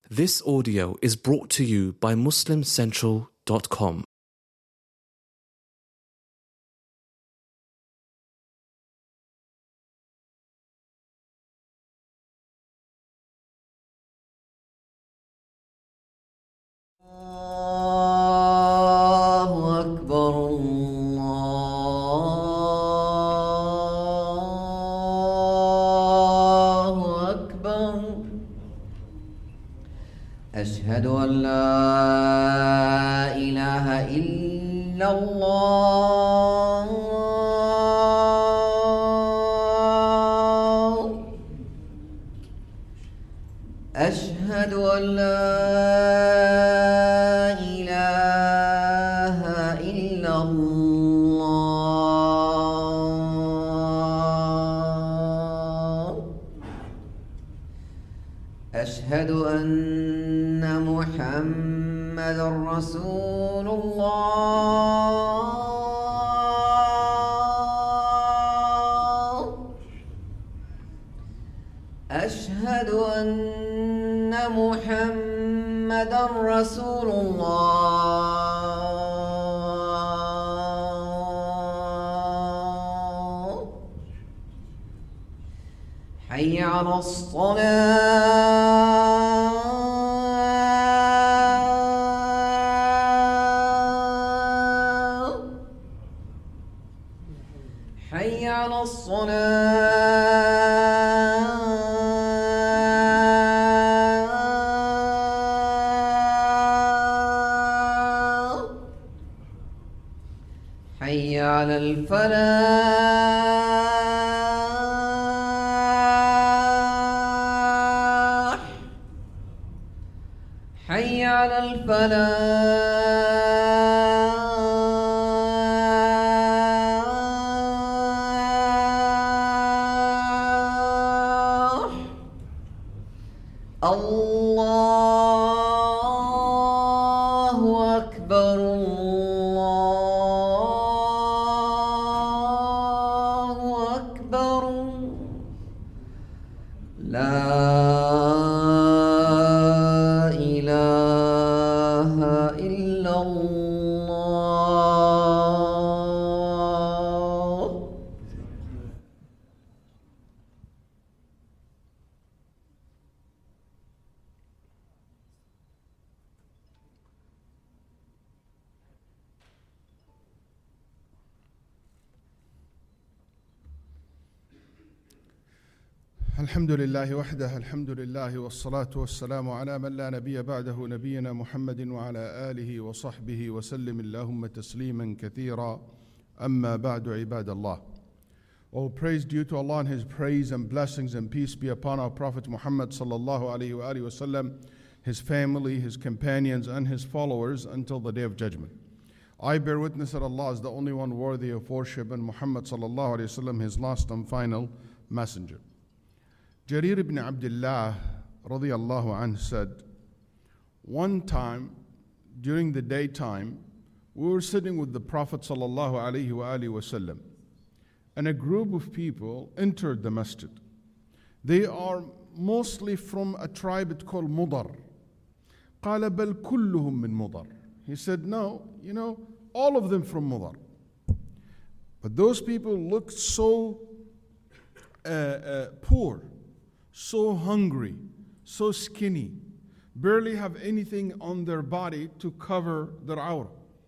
This audio is brought to you by MuslimCentral.com. الله أكبر الله أكبر أشهد أن لا إله إلا الله أشهد أن لا إله إلا الله أشهد أن محمد رسول الله أشهد أن محمد رسول الله حي على الصلاة حي على الصلاة حي على الفلاح حي على الفلاح الله أكبر الله أكبر لا إله إلا الله الحمد لله وحده الحمد لله والصلاة والسلام على من لا نبي بعده نبينا محمد وعلى آله وصحبه وسلم اللهم تسليما كثيرا أما بعد عباد الله. All praise due to Allah and His praise and blessings and peace be upon our Prophet Muhammad sallallahu alaihi wasallam, his family, his companions and his followers until the day of judgment. I bear witness that Allah is the only one worthy of worship and Muhammad sallallahu alaihi wasallam his last and final messenger. Jarir ibn Abdullah radiyallahu anhu said, one time during the daytime, we were sitting with the Prophet sallallahu alaihi wasallam, and a group of people entered the masjid. They are mostly from a tribe called Mudar. قال بل كلهم من مضر. He said, no, all of them from Mudar. But those people looked so poor, so hungry, so skinny, barely have anything on their body to cover their awrah.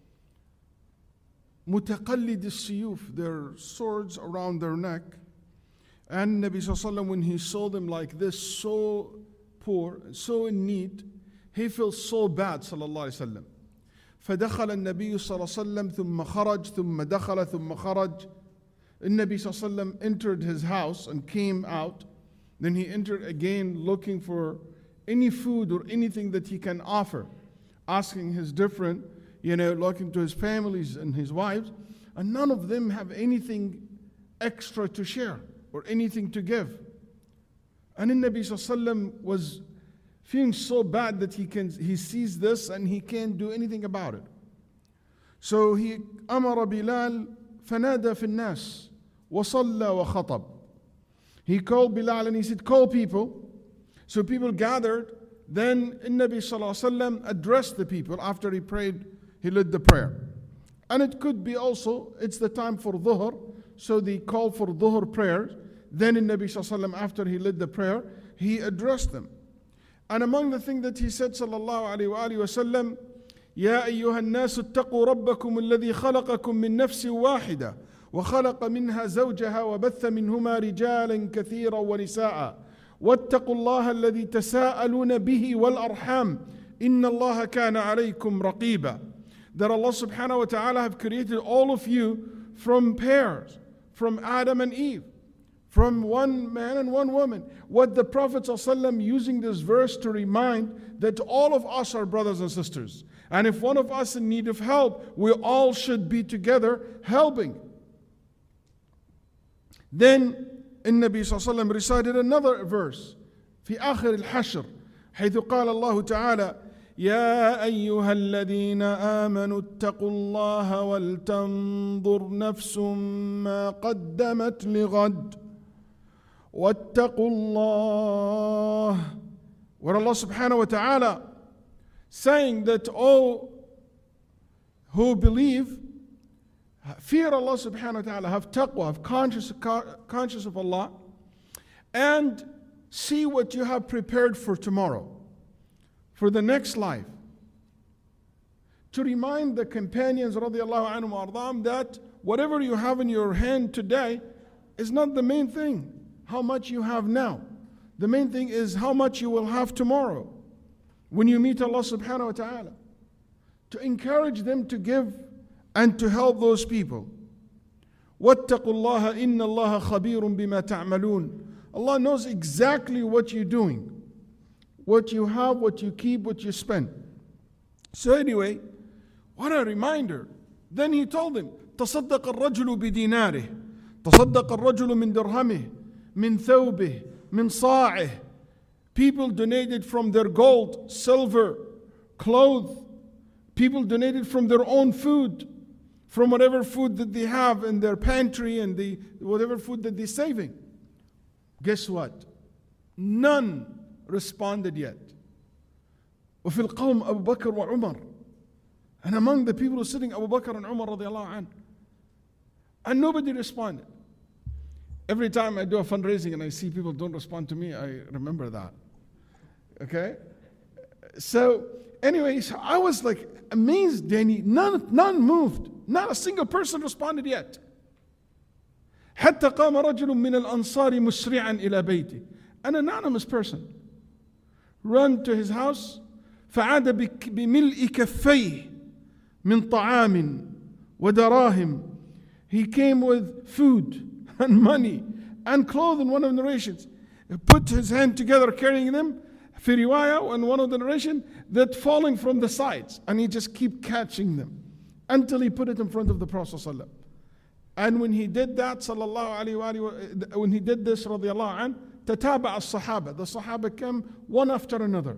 متقلد السيوف, their swords around their neck. And Nabi Sallallahu Alaihi Wasallam, when he saw them like this, so poor, so in need, he felt so bad Sallallahu Alaihi Wasallam. فدخل النبي صلى الله عليه وسلم ثم خرج ثم دخل ثم خرج. النبي صلى الله عليه وسلم entered his house and came out. Then he entered again looking for any food or anything that he can offer, asking his different, looking to his families and his wives, and none of them have anything extra to share or anything to give. And then Nabi Sallallahu Alaihi Wasallam was feeling so bad that he sees this and he can't do anything about it. So he أمر بلال فنادى في الناس وصلى وخطب. He called Bilal and he said, call people. So people gathered, then Nabi sallallahu alaihi wasallam addressed the people after he prayed, he led the prayer. And it could be also, it's the time for dhuhr, so they call for dhuhr prayers. Then Nabi sallallahu alaihi wasallam, after he led the prayer, he addressed them. And among the things that he said sallallahu alaihi wasallam, يا أيها الناس اتقوا ربكم الذي خلقكم من نفس واحدة وخلق منها زوجها وبث منهما رجالا كثيرا ونساء واتقوا الله الذي تساءلون به والأرحام إن الله كان عليكم رقيبا. That Allah subhanahu wa ta'ala have created all of you from pairs, from Adam and Eve, from one man and one woman. What the Prophet ﷺ using this verse to remind that all of us are brothers and sisters. And if one of us in need of help, we all should be together helping. Then النبي صلى الله عليه وسلم recited another verse في آخر الحشر حيث قال الله تعالى يا أيها الذين آمنوا اتقوا الله ولتنظر نفس ما قدمت لغد واتقوا الله. Where Allah subhanahu wa ta'ala saying that all who believe fear Allah subhanahu wa ta'ala, have taqwa, have conscious of Allah, and see what you have prepared for tomorrow, for the next life. To remind the companions radiallahu anhum ardam that whatever you have in your hand today is not the main thing, how much you have now. The main thing is how much you will have tomorrow when you meet Allah subhanahu wa ta'ala. To encourage them to give and to help those people. وَاتَّقُوا اللَّهَ إِنَّ اللَّهَ خَبِيرٌ بِمَا تَعْمَلُونَ. Allah knows exactly what you're doing, what you have, what you keep, what you spend. So anyway, what a reminder. Then he told them, تصدق الرجل بديناره تصدق الرجل من درهمه من ثوبه من صاعه. People donated from their gold, silver, clothes. People donated from their own food, from whatever food that they have in their pantry and whatever food that they're saving. Guess what? None responded yet. وفي القوم أبو بكر وعمر. And among the people who are sitting, Abu Bakr and Umar radiallahu anhu. And nobody responded. Every time I do a fundraising and I see people don't respond to me, I remember that. Okay? So, anyways, I was like amazed, Danny. None moved. Not a single person responded yet. حتى قام رجل من الأنصار مسرعا إلى بيته. An anonymous person ran to his house فعاد بملء كفيه من طعام ودراهم. He came with food and money and clothing. One of the narrations, he put his hand together carrying them. في رواية, and one of the narration, that falling from the sides, and he just keep catching them until he put it in front of the Prophet ﷺ. And when he did that, sallallahu alaihi wa, when he did this, radiallahu anh, تتابع الصحابة. The Sahaba came one after another.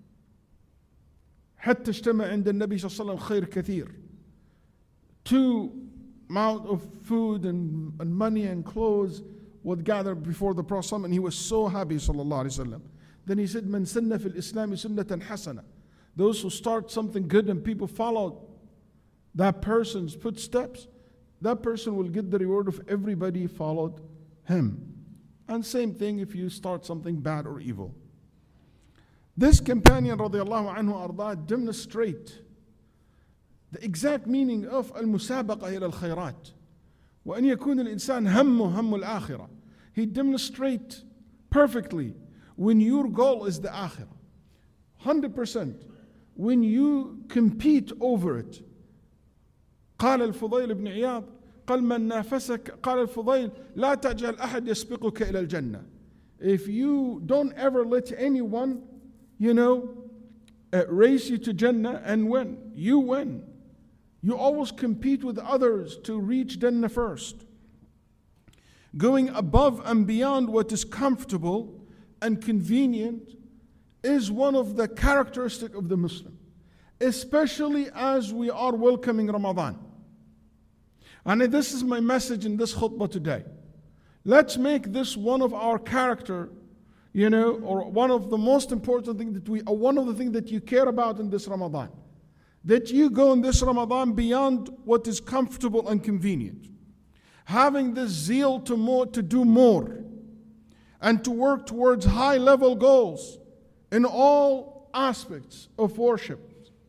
حتى اجتمع عند النبي صلى الله عليه وسلم خير كثير. Two amount of food and money and clothes would gather before the Prophet ﷺ, and he was so happy, sallallahu alaihi wasallam. Then he said, "Man sanna fil Islam sunnatan hasana." Those who start something good and people follow that person's footsteps, that person will get the reward of everybody followed him. And same thing if you start something bad or evil. This companion radiallahu anhu arda demonstrate the exact meaning of المسابقة إلى الخيرات وأن يكون الإنسان همه هم الآخرة. He demonstrate perfectly when your goal is the akhirah, 100%. When you compete over it. قال الفضيل بن عياض قال من نافسك قال الفضيل لا تجعل أحد يسبقك إلى الجنة. If you don't ever let anyone, race you to Jannah and win, you win. You always compete with others to reach Jannah first. Going above and beyond what is comfortable and convenient is one of the characteristics of the Muslim, especially as we are welcoming Ramadan. And this is my message in this khutbah today. Let's make this one of our character or one of the most important things one of the things that you care about in this Ramadan. That you go in this Ramadan beyond what is comfortable and convenient. Having this zeal to do more and to work towards high level goals in all aspects of worship.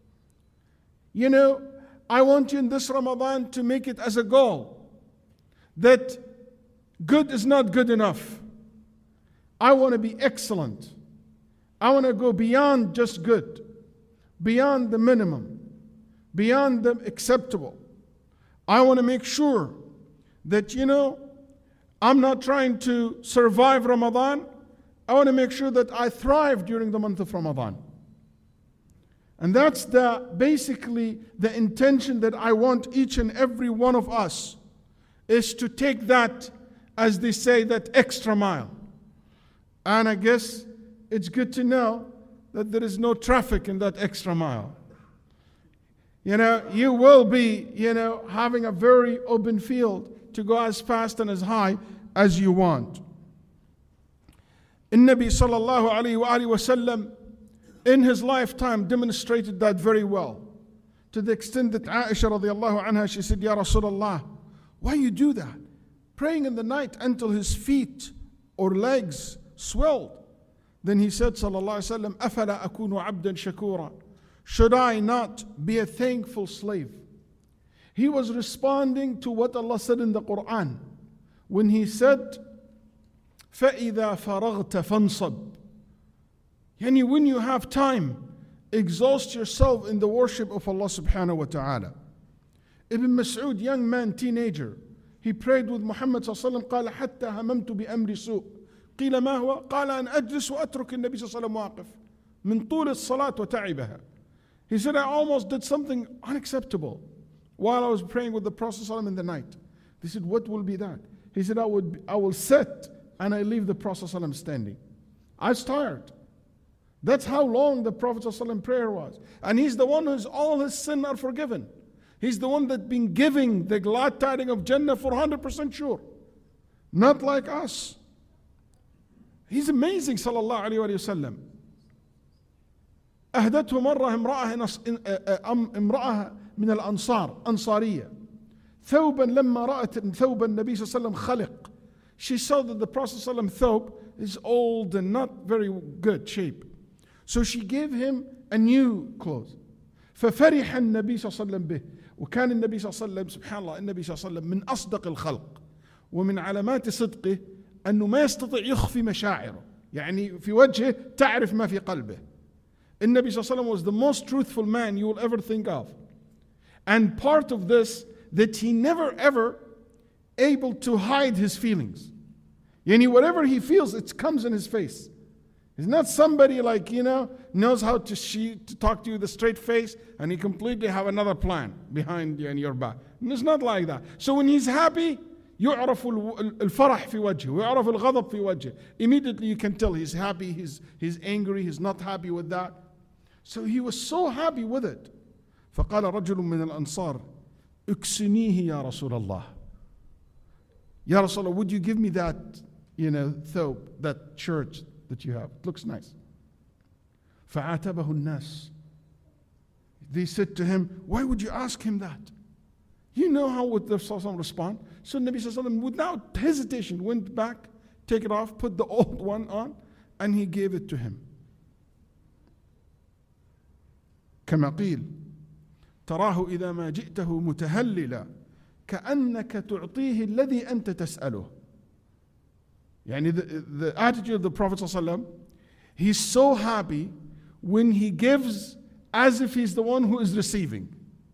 I want you in this Ramadan to make it as a goal that good is not good enough. I want to be excellent. I want to go beyond just good, beyond the minimum, beyond the acceptable. I want to make sure that, I'm not trying to survive Ramadan. I want to make sure that I thrive during the month of Ramadan. And that's basically the intention that I want each and every one of us, is to take that, as they say, that extra mile. And I guess it's good to know that there is no traffic in that extra mile. You will be, having a very open field to go as fast and as high as you want. Nabi sallallahu alayhi wa sallam in his lifetime demonstrated that very well. To the extent that Aisha radiallahu anha, she said, Ya Rasulullah, why you do that? Praying in the night until his feet or legs swelled. Then he said, sallallahu alayhi wa sallam, أَفَلَا أَكُونُ عَبْدًا شَكُورًا. Should I not be a thankful slave? He was responding to what Allah said in the Quran when He said, فَإِذَا فَرَغْتَ فَانْصَبْ. Yani when you have time, exhaust yourself in the worship of Allah subhanahu wa ta'ala. Ibn Mas'ud, young man, teenager, he prayed with Muhammad sallallahu alaihi wasallam, قال حتى هممت بأمر سوء. قيل ما هو؟ قال أن أجلس وأترك النبي صلى الله عليه وسلم واقف من طول الصلاة وتعبها. He said, I almost did something unacceptable while I was praying with the Prophet sallallahu alaihi wasallam in the night. They said, what will be that? He said, I will sit and I leave the Prophet sallallahu alaihi wasallam standing. I was tired. That's how long the Prophet ﷺ prayer was. And he's the one whose all his sins are forgiven. He's the one that's been giving the glad tidings of Jannah for 100% sure. Not like us. He's amazing sallallahu alayhi wa sallam. أهدته مرة امرأة من الأنصار أنصارية ثوبا لما رأت ثوب النبي صلى الله عليه وسلم خلق. She saw that the Prophet ﷺ thawb is old and not very good shape. So she gave him a new clothes. ففرح النبي صلى الله عليه وسلم به. وكان النبي صلى الله عليه وسلم سبحان الله النبي صلى الله عليه وسلم من أصدق الخلق. ومن علامات صدقه أنه ما يستطيع يخفي مشاعره. يعني في وجهه تعرف ما في قلبه. النبي صلى الله عليه وسلم was the most truthful man you will ever think of. And part of this, that he never ever able to hide his feelings. Yani whatever he feels, it comes in his face. He's not somebody like, knows how to talk to you with a straight face and he completely have another plan behind you and your back. And it's not like that. So when he's happy, يعرف الفرح في وجهه ويعرف الغضب في وجهه. Immediately you can tell he's happy, he's angry, he's not happy with that. So he was so happy with it. فقال رجل من الأنصار اكسنيه يا رسول الله. Ya Rasulullah, would you give me that, thawb, that shirt that you have? It looks nice. فعاتبه الناس. They said to him, why would you ask him that? You know how would the Prophet respond? So Nabi Sallallahu without hesitation went back, take it off, put the old one on, and he gave it to him. كما قيل تراه إذا ما جئته متهللا كأنك تعطيه الذي أنت تسأله. يعني the attitude of the Prophet ﷺ, he's so happy when he gives as if he's the one who is receiving.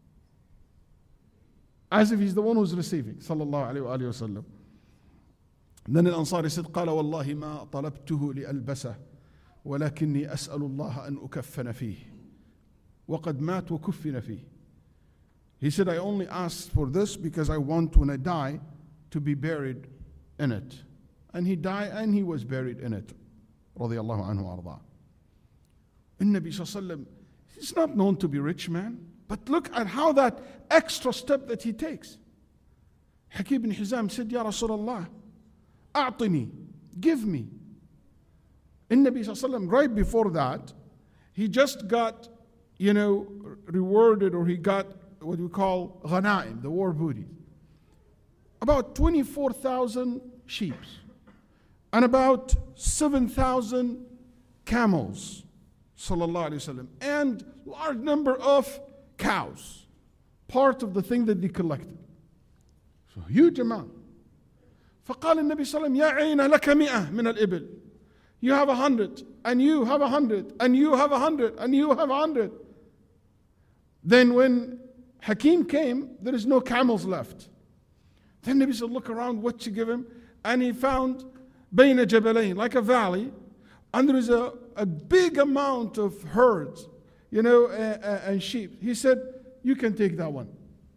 As if he's the one who is receiving. Sallallahu alayhi wa sallam. Then الأنصاري said قال والله ما طلبته لألبسه ولكني أسأل الله أن أكفن فيه وقد مات وكفن فيه. He said, I only asked for this because I want when I die to be buried in it. And he died and he was buried in it. رضي الله عنه وأرضاه. النبي صلى الله عليه وسلم, he's not known to be rich man, but look at how that extra step that he takes. Hakim bin Hizam said, Ya Rasulullah, أعطني, give me. in Nabi Sallallahu Alaihi Wasallam, right before that, he just got, rewarded, or he got what we call ghanaim, the war booty. About 24,000 sheep and about 7,000 camels, sallallahu alaihi wasallam, and large number of cows, part of the thing that they collected. So huge amount. فقال النبي صلى الله عليه وسلم يا عين لك 100 من الإبل. You have 100, and you have 100, and you have 100, and you have 100. Then when Hakim came, there is no camels left. Then Nabi said, look around what to give him. And he found بين جبلين, like a valley, and there is a big amount of herds, and sheep. He said, you can take that one.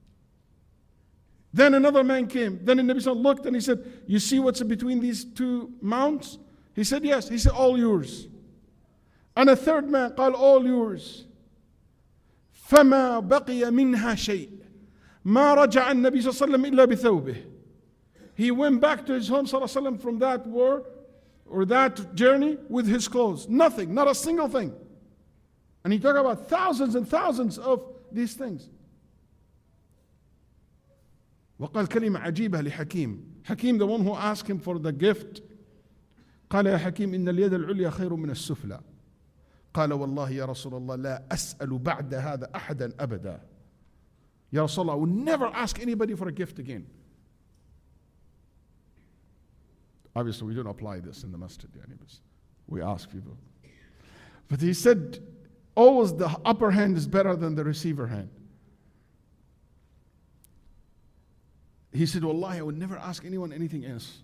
Then another man came. Then the Nabi looked and he said, you see what's between these two mounts? He said, yes. He said, all yours. And a third man قال, all yours. فما بقي منها شيء ما رجع النبي صلى الله عليه وسلم إلا بثوبه. He went back to his home صلى الله عليه وسلم from that war or that journey with his clothes. Nothing, not a single thing. And he talked about thousands and thousands of these things. وقال كلمة عجيبة لحكيم. Hakim, the one who asked him for the gift, قال يا حكيم إن اليد العليا خير من السفلى. قال والله يا رسول الله لا أسأل بعد هذا أحدا أبدا. Ya Rasulullah, I will never ask anybody for a gift again. Obviously, we don't apply this in the masjid. We ask people. But he said, always the upper hand is better than the receiver hand. He said, Wallahi, I would never ask anyone anything else.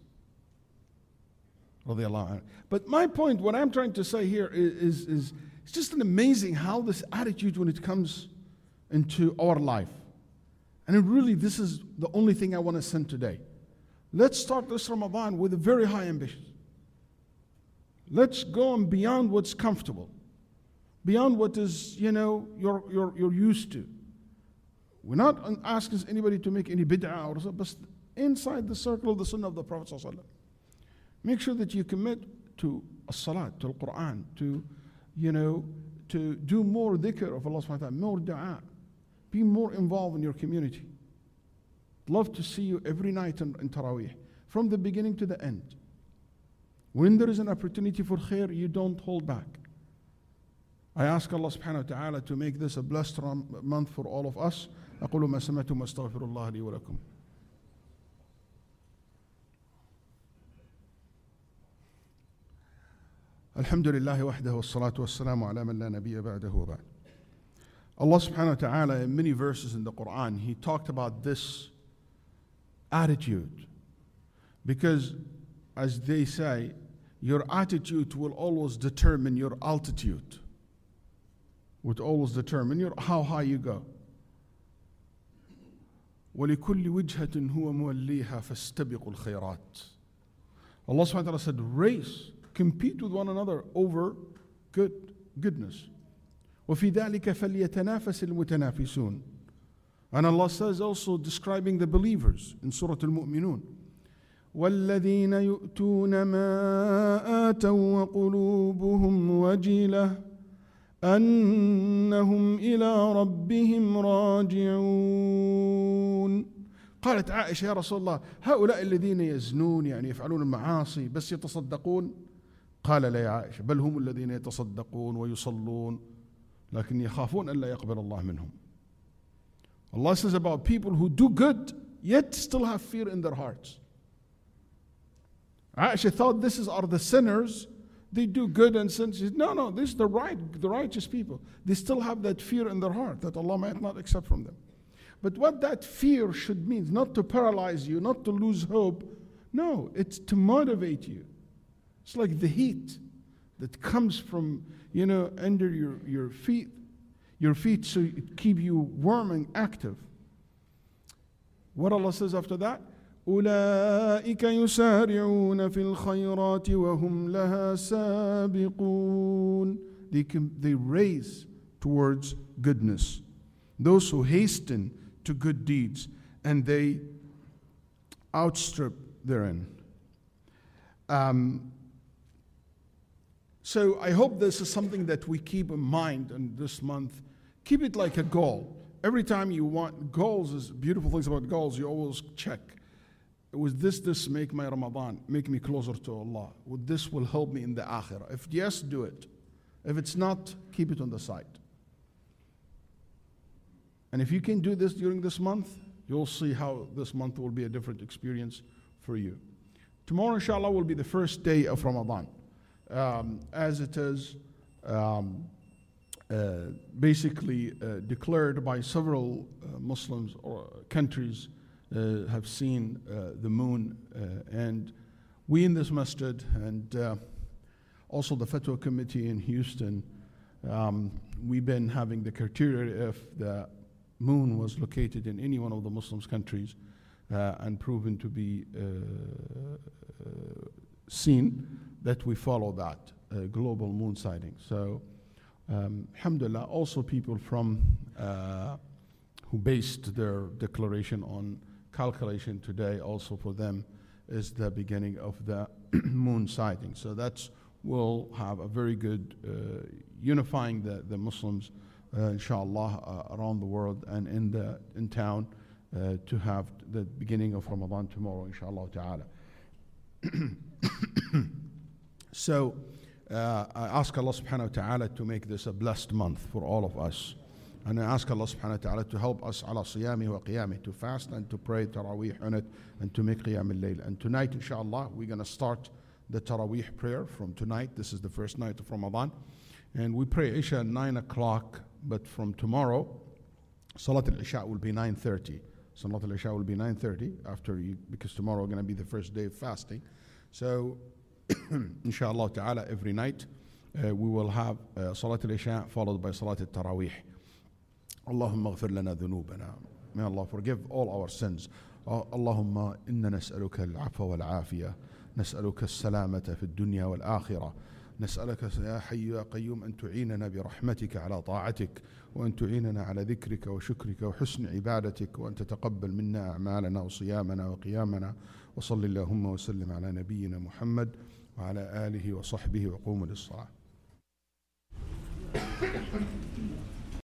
But my point, what I'm trying to say here is it's just an amazing how this attitude when it comes into our life. And really, this is the only thing I want to send today. Let's start this Ramadan with a very high ambition. Let's go on beyond what's comfortable, beyond what is, you're used to. We're not asking anybody to make any bid'ah or something, but inside the circle of the sunnah of the Prophet ﷺ. Make sure that you commit to as-salat, to al-Quran, to do more dhikr of Allah subhanahu wa ta'ala, more dua. Be more involved in your community. Love to see you every night in Taraweeh, from the beginning to the end. When there is an opportunity for khair, you don't hold back. I ask Allah subhanahu wa ta'ala to make this a blessed month for all of us. أقول ما سمعتم واستغفر الله لي ولكم. الحمد لله وحده والصلاة والسلام على من لا نبي بعده وبعد. Allah subhanahu wa ta'ala in many verses in the Quran, He talked about this attitude. Because as they say, your attitude will always determine your altitude. Would always determine how high you go. وَلِكُلِّ وِجْهَةٍ هُوَ مُوَلِّيهَا فَاسْتَبِقُوا الْخَيْرَاتِ. Allah subhanahu wa ta'ala said, race, compete with one another over goodness. وَفِي ذَلِكَ فَلْيَتَنَافَسِ الْمُتَنَافِسُونَ. And Allah says also describing the believers in Surah Al-Mu'minun, وَالَّذِينَ يُؤْتُونَ مَا آتَوا وَقُلُوبُهُمْ وَجِلَةٌ أَنَّهُمْ إِلَىٰ رَبِّهِمْ راجعون. قالت عائشة يا رسول الله هؤلاء الذين يزنون يفعلون المعاصي بس يتصدقون؟ قال لا يا عائشة بل هم الذين يتصدقون ويصلون لكن يخافون ألا يقبل الله منهم. Allah says about people who do good yet still have fear in their hearts. Aisha thought this are the sinners. They do good and sin. She said, no, this is the righteous people. They still have that fear in their heart that Allah might not accept from them. But what that fear should mean is not to paralyze you, not to lose hope. No, it's to motivate you. It's like the heat that comes from, under your feet so it keep you warm and active. What Allah says after that? أولئك يسارعون في الخيرات وهم لها سابقون. They race towards goodness. Those who hasten to good deeds and they outstrip therein. So I hope this is something that we keep in mind in this month. Keep it like a goal. Every time you want goals, is beautiful things about goals, you always check. Would this make my Ramadan, make me closer to Allah? Would this will help me in the akhirah? If yes, do it. If it's not, keep it on the side. And if you can do this during this month, you'll see how this month will be a different experience for you. Tomorrow, inshallah, will be the first day of Ramadan. As it is basically declared by several Muslims or countries have seen the moon, and we in this masjid and also the Fatwa Committee in Houston, we've been having the criteria if the moon was located in any one of the Muslim countries and proven to be seen, that we follow that global moon sighting. So alhamdulillah, also people from who based their declaration on calculation today, also for them is the beginning of the moon sighting. So that's will have a very good unifying the Muslims inshallah around the world and in town to have the beginning of Ramadan tomorrow inshallah ta'ala. So I ask Allah subhanahu wa ta'ala to make this a blessed month for all of us. And I ask Allah subhanahu wa ta'ala to help us ala siyami wa qiyami, to fast and to pray Taraweeh on it and to make Qiyam al-Layl. And tonight inshallah we're going to start the Taraweeh prayer from tonight. This is the first night of Ramadan. And we pray Isha at 9 o'clock, but from tomorrow, Salat al-Isha will be 9:30. Salat al-Isha will be 9:30 after you, because tomorrow is going to be the first day of fasting. So inshallah ta'ala, every night we will have Salat al-Isha followed by Salat al-Taraweeh. Allahumma ghfir lana dhunubana. May Allah forgive all our sins. Allahumma inna nas'aluka al-afwa wal-afiyah. نسألك السلامة في الدنيا والآخرة. نسألك يا حي يا قيوم أن تعيننا برحمتك على طاعتك، وأن تعيننا على ذكرك وشكرك وحسن عبادتك، وأن تتقبل منا أعمالنا وصيامنا وقيامنا. وصل اللهم وسلم على نبينا محمد وعلى آله وصحبه وقوموا للصلاة.